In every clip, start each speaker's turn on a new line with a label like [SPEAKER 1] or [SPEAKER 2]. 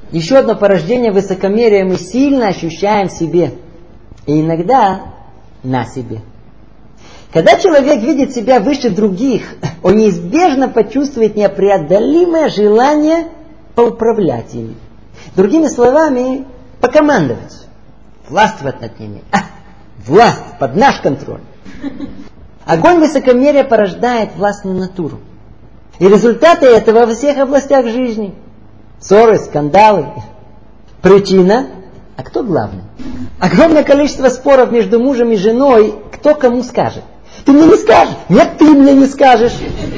[SPEAKER 1] Еще одно порождение высокомерия мы сильно ощущаем в себе. И иногда на себе. Когда человек видит себя выше других, он неизбежно почувствует непреодолимое желание поуправлять ими. Другими словами, покомандовать. Властвовать над ними. Власть под наш контроль. Огонь высокомерия порождает властную натуру. И результаты этого во всех областях жизни. Ссоры, скандалы. Причина. А кто главный? Огромное количество споров между мужем и женой. Кто кому скажет? Ты мне не скажешь? Нет, ты мне не скажешь.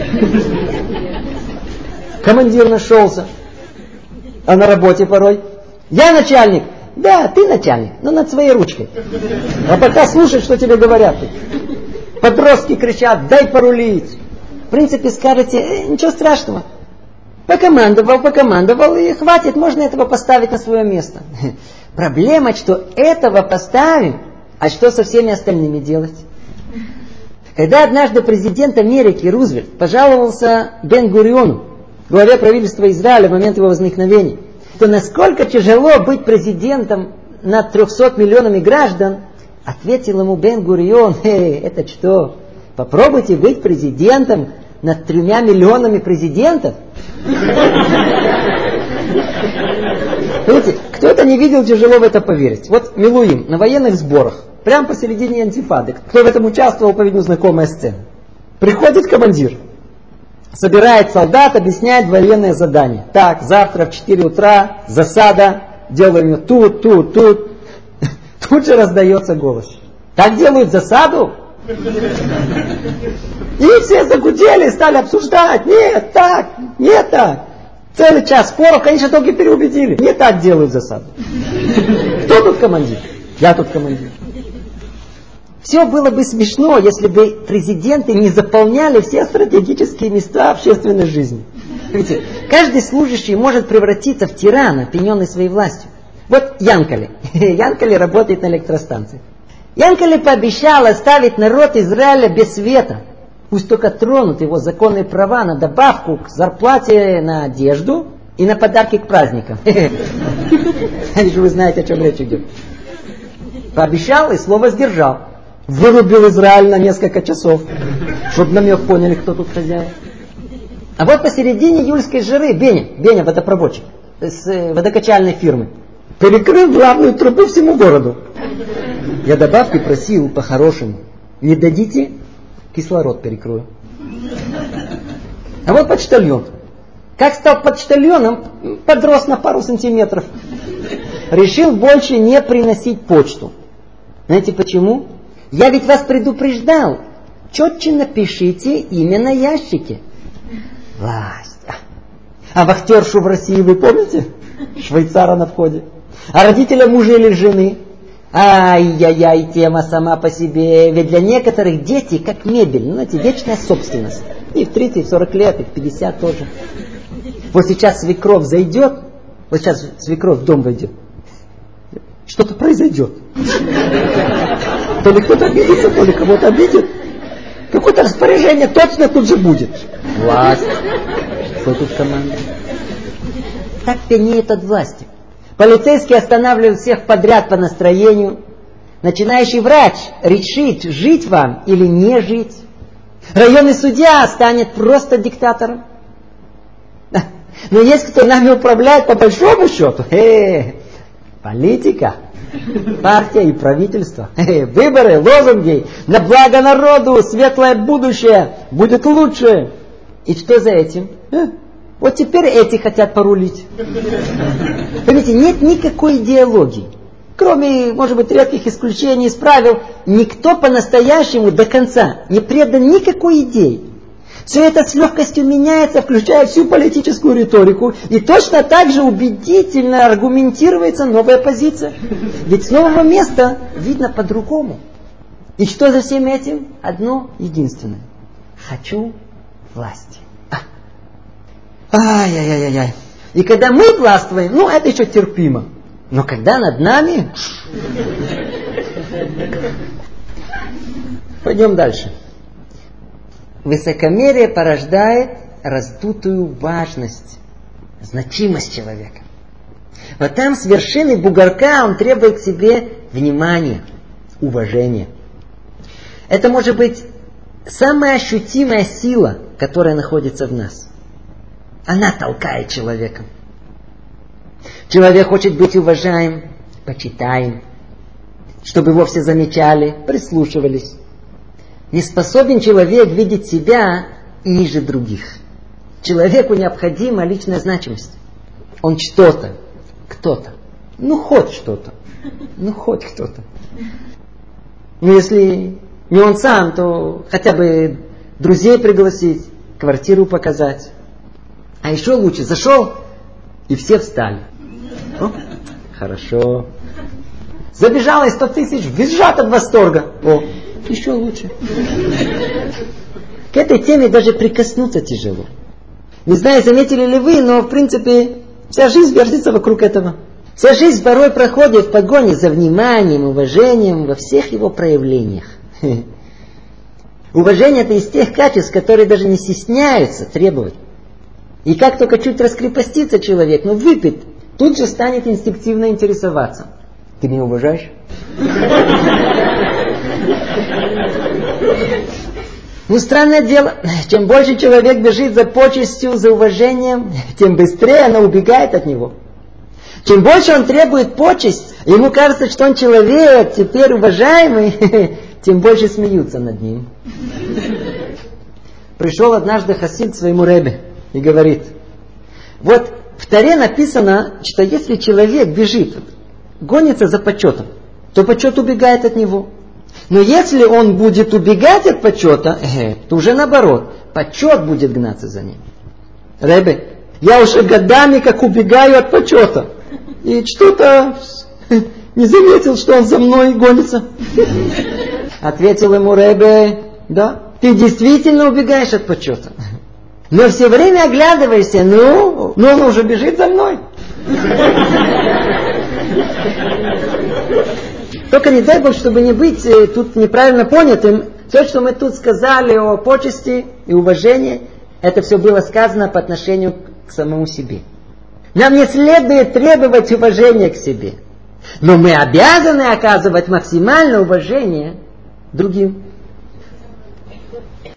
[SPEAKER 1] Командир нашелся. А на работе порой. Я начальник. Да, ты начальник, но над своей ручкой. А пока слушай, что тебе говорят. Подростки кричат, дай порулить. В принципе, скажете, ничего страшного. Покомандовал, и хватит, можно этого поставить на свое место. Проблема, что этого поставим, а что со всеми остальными делать? Когда однажды президент Америки Рузвельт пожаловался Бен-Гуриону, главе правительства Израиля в момент его возникновения, то насколько тяжело быть президентом над 300 миллионами граждан, ответил ему Бен-Гурион, это что? Попробуйте быть президентом над 3 миллионами президентов. Видите, кто-то не видел, тяжело в это поверить. Вот Милуим на военных сборах, прямо посередине антифады. Кто в этом участвовал, по-видимому, знакомая сцена. Приходит командир, собирает солдат, объясняет военное задание. Так, завтра в 4 утра засада, делаем ее тут. Тут же раздается голос. Так делают засаду? И все загудели, стали обсуждать. Нет так. Целый час споров, конечно, только переубедили. Не так делают засаду. Кто тут командир? Я тут командир. Все было бы смешно, если бы президенты не заполняли все стратегические места общественной жизни. Видите, каждый служащий может превратиться в тирана, опьяненный своей властью. Вот Янкали. Янкали работает на электростанции. Янкали пообещал оставить народ Израиля без света. Пусть только тронут его законные права на добавку к зарплате на одежду и на подарки к праздникам. Вижу, вы знаете, о чем речь идет. Пообещал и слово сдержал. Вырубил Израиль на несколько часов, чтобы намек поняли, кто тут хозяин. А вот посередине июльской жары Беня, водопроводчик, с водокачальной фирмы, перекрыл главную трубу всему городу. Я добавки просил по-хорошему. Не дадите, кислород перекрою. А вот почтальон. Как стал почтальоном, подрос на пару сантиметров. Решил больше не приносить почту. Знаете почему? Я ведь вас предупреждал. Четче напишите имя на ящике. Власть. А вахтершу в России вы помните? Швейцара на входе. А родителя мужа или жены? Ай-яй-яй, тема сама по себе. Ведь для некоторых дети как мебель. Знаете, вечная собственность. И в 30, и в 40 лет, и в 50 тоже. Вот сейчас свекровь зайдет. Вот сейчас свекровь в дом войдет. Что-то произойдет. То ли кто-то обидится, то ли кого-то обидит. Какое-то распоряжение точно тут же будет. Власть. Что тут команда? Так пьянеет от власти. Полицейский останавливает всех подряд по настроению. Начинающий врач решит, жить вам или не жить. Районный судья станет просто диктатором. Но есть кто нами управляет по большому счету. Политика. Партия и правительство. Выборы, лозунги. На благо народу, светлое будущее. Будет лучше. И что за этим? Вот теперь эти хотят порулить. Понимаете, нет никакой идеологии. Кроме, может быть, редких исключений из правил, никто по-настоящему до конца не предан никакой идее. Все это с легкостью меняется, включая всю политическую риторику, и точно так же убедительно аргументируется новая позиция. Ведь с нового места видно по-другому. И что за всем этим? Одно единственное. Хочу власти. Ай-яй-яй-яй. И когда мы властвуем, это еще терпимо. Но когда над нами... Пойдем дальше. Высокомерие порождает раздутую важность, значимость человека. Вот там с вершины бугорка он требует к себе внимания, уважения. Это может быть самая ощутимая сила, которая находится в нас. Она толкает человека. Человек хочет быть уважаем, почитаем, чтобы его все замечали, прислушивались. Не способен человек видеть себя ниже других. Человеку необходима личная значимость. Он что-то, кто-то. Хоть что-то. Хоть кто-то. Если не он сам, то хотя бы друзей пригласить, квартиру показать. А еще лучше, зашел, и все встали. Хорошо. Забежало 100 тысяч, визжат от восторга. Еще лучше. К этой теме даже прикоснуться тяжело. Не знаю, заметили ли вы, но в принципе вся жизнь вертится вокруг этого. Вся жизнь порой проходит в погоне за вниманием, уважением во всех его проявлениях. Уважение — это из тех качеств, которые даже не стесняются требовать. И как только чуть раскрепостится человек, выпит, тут же станет инстинктивно интересоваться. Ты меня уважаешь? Странное дело, чем больше человек бежит за почестью, за уважением, тем быстрее она убегает от него. Чем больше он требует почесть, ему кажется, что он человек, теперь уважаемый, тем больше смеются над ним. Пришел однажды хасид к своему ребе и говорит: вот в Торе написано, что если человек бежит, гонится за почетом, то почет убегает от него. Но если он будет убегать от почета, то уже наоборот, почет будет гнаться за ним. Ребе, я уже годами как убегаю от почета. И что-то не заметил, что он за мной гонится. Ответил ему Ребе: да, ты действительно убегаешь от почета. Но все время оглядывайся, он уже бежит за мной. Только не дай Бог, чтобы не быть тут неправильно понятым. Все, что мы тут сказали о почести и уважении, это все было сказано по отношению к самому себе. Нам не следует требовать уважения к себе. Но мы обязаны оказывать максимальное уважение другим.